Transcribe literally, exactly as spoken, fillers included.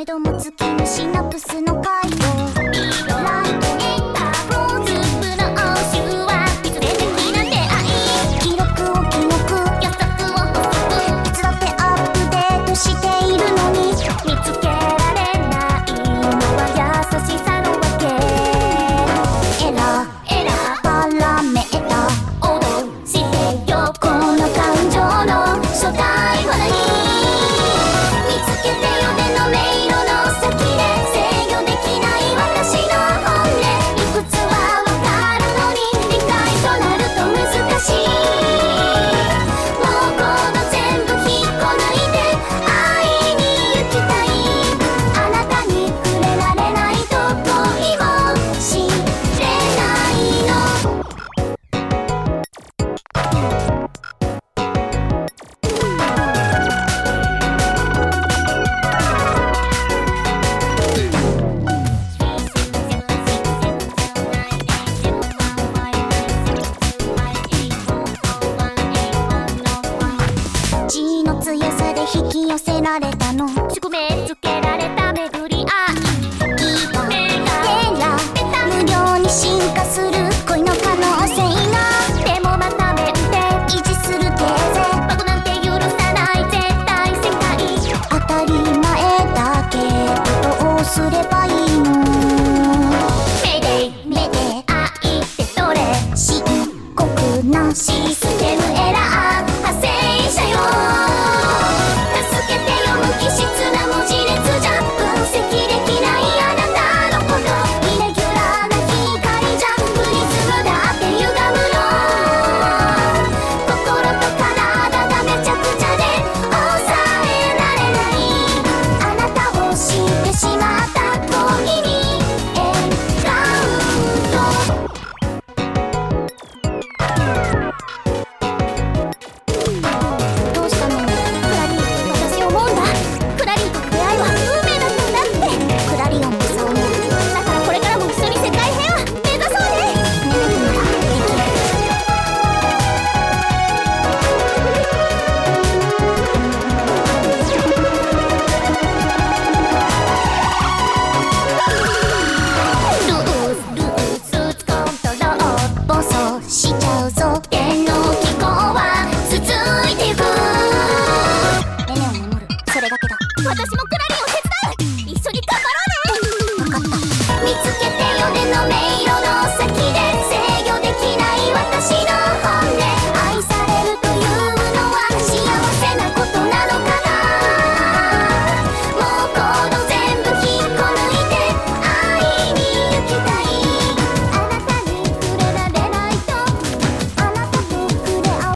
めども月のシナプスの回路ライトエンターローズプロ集はいつで的な出会い記録を記録予測を補足いつだってアップデートしているのに見つけられないのは優しさのわけエラーエラーパラメータ踊してよこの感情の正体は何見つけてよ目の迷路の先で制御できない私の本音理屈はわかるのに理解となると難しいもうこの全部引っこ抜いて会いに行きたいあなたに触れられないと恋も知れないの血の強さで引き寄せられたの宿命つけられた巡り合いギガメガ無料に進化する恋の可能性がでもまた面で維持するテーゼ僕なんて許さない絶対世界当たり前だけどどうすればいいのメデイメデイ愛ってどれ深刻なシステムエラー派生者よ助けてよ無機質な文字列じゃ分析できないあなたのことイレギュラーな光じゃプリズムだって歪むの心と体がめちゃくちゃで抑えられないあなたを知ってしまった恋にエンカウントどうしたのクラリー私思うんだクラリーとの出会いは運命だったんだってクラリオンもそう思うだからこれからも一緒に世界平和目指そうねネネ君ならできるルースルースコントロール暴走しちゃうぞ電脳機構は続いていくネネを守るそれだけだ私もクラリーを